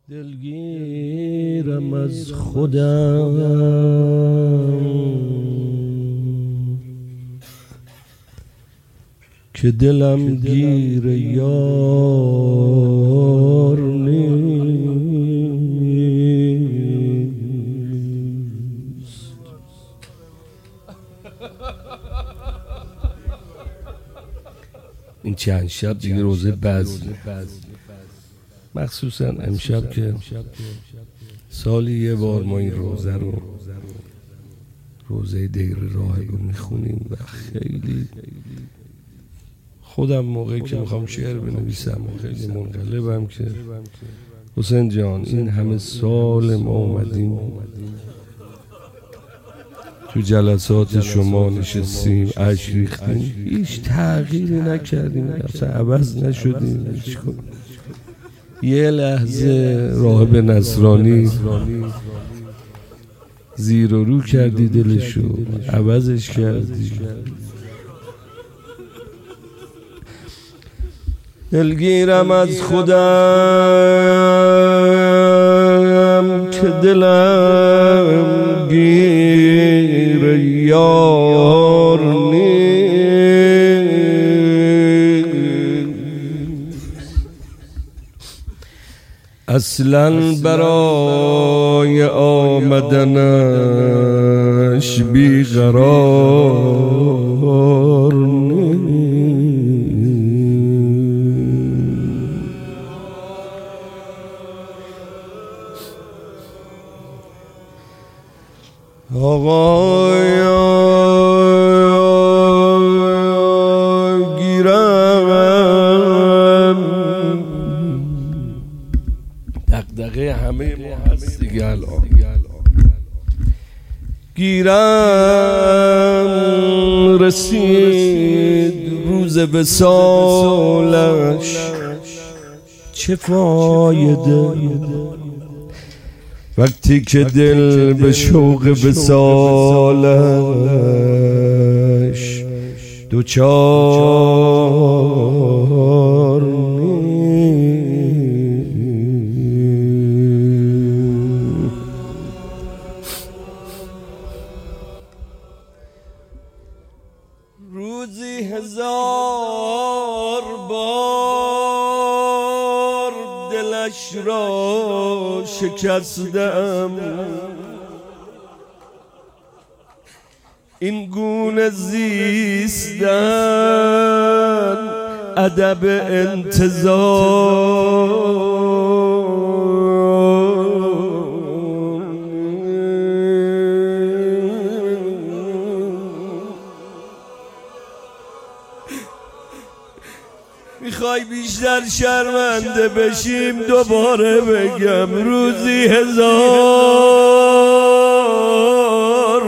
دلگیرم از خودم که دلم گیر یار نیست. این چند شب دیگه روزه بزم، مخصوصا امشب که سالی یه بار ما این روزه رو روزه دیر راهب رو میخونیم و خیلی خودم موقعی که میخوام شعر بنویسم و خیلی منقلبم که حسین جان این همه سال ما اومدیم تو جلسات شما نشستیم، اشک ریختیم، هیچ تغییری نکردیم، اصلا عوض نشدیم. یه لحظه راهب نصرانی زیر و رو کردی دلشو، عوضش کردی. دلگیرم از خودم که دلم گیر یار اصلاً برای آمدنش بیقرار آقایا گیرم دغدغه همه ما هست دیگه الان. گیرم رسید روز وصالش، چه فایده وقتی که دل به شوق وصالش دوچار روزی 1000 بار دلش را شکستم، این گونه زیستن ادب انتظار. میخوای بیشتر شرمنده بشیم دوباره بگم روزی 1000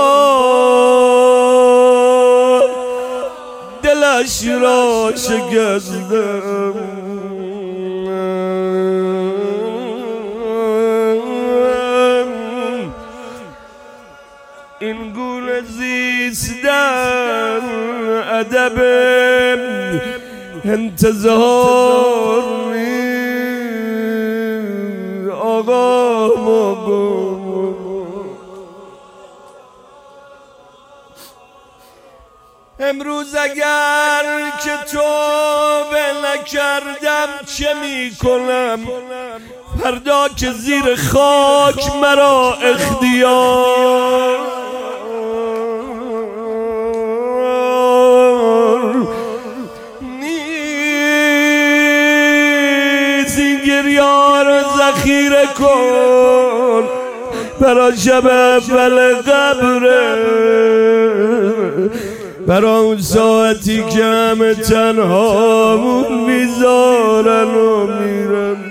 بار دلش را شکستم، این گونه زیستن ادب انتظار آقا مگو. امروز اگر که توبه نکردم چه میکنم؟ فردا که زیر خاک مرا اختیار گریار ذخیره کن برا شب اول قبره، برا اون ساعتی که همه تنهامون میذارن و میرن.